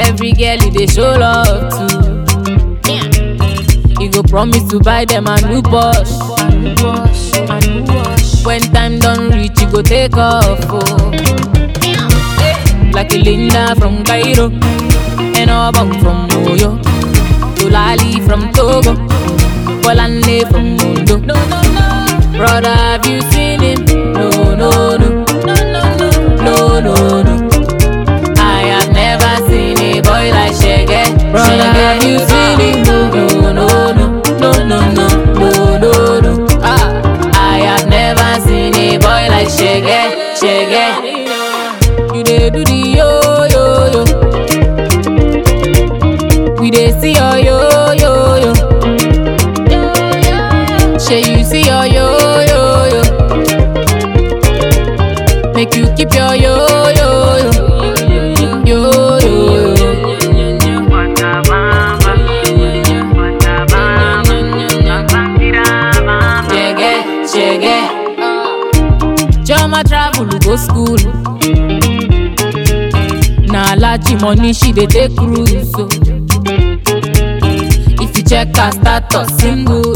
Every girl you dey show love to. You go promise to buy them a new Porsche. When time done reach, you go take off. Oh. Like a Linda from Cairo, and Obama from Oyo, Dolali from Togo, Bolande from Mundo. Brother, have you seen him? No, no, no, no, no, no. I have never seen a boy like Shege. Brother, have you seen him? No, no, no, no, no, no, no, no, no. I have never seen a boy like Shege, Shege. You dey do the yo yo yo. We dey see your yo yo yo. Shey you see your yo yo yo. Make you keep your yo yo yo yo yo. Shege, shege. Joma travel go school. Na large money she dey take cruise. So if you check her status single,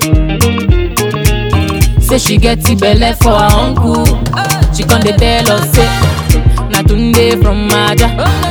say she get the belle for her uncle. She con dey tell us say na Tunde from Maja.